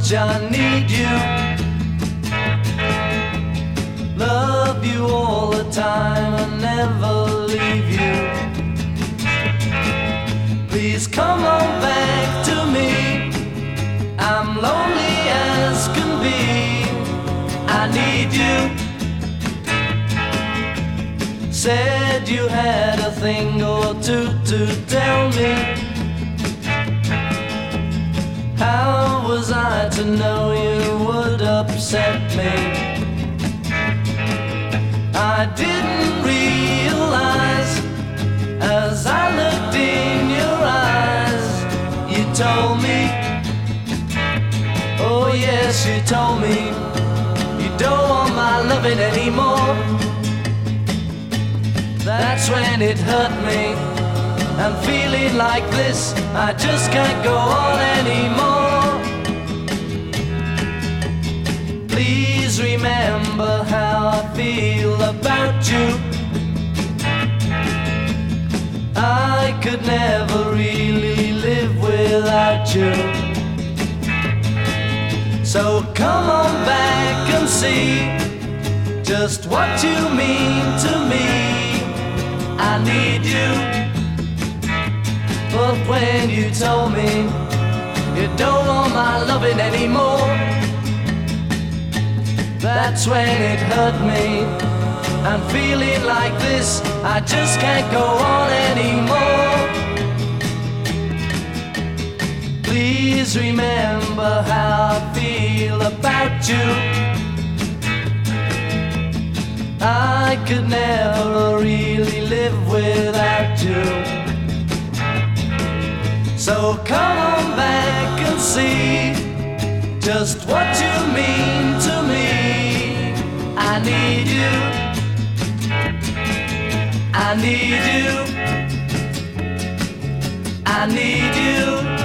much I need you. Love you all the time and never leave you. Please come on back to me. I'm lonely as can be. I need you. Said you had a thing or two to tell me. How was I to know you would upset me? I didn't realize as I looked in your eyes. You told me, oh yes, you told me you don't want my loving anymore. That's when it hurt me. I'm feeling like this, I just can't go on anymore. Please remember how I feel about you. I could never really live without you. So come on back and see just what you mean to me. I need you. But when you told me you don't want my loving anymore, that's when it hurt me. I'm feeling like this, I just can't go on anymore. Please remember how I feel about you. I could never really live without you. So come on back and see just what you mean to me. I need you. I need you. I need you.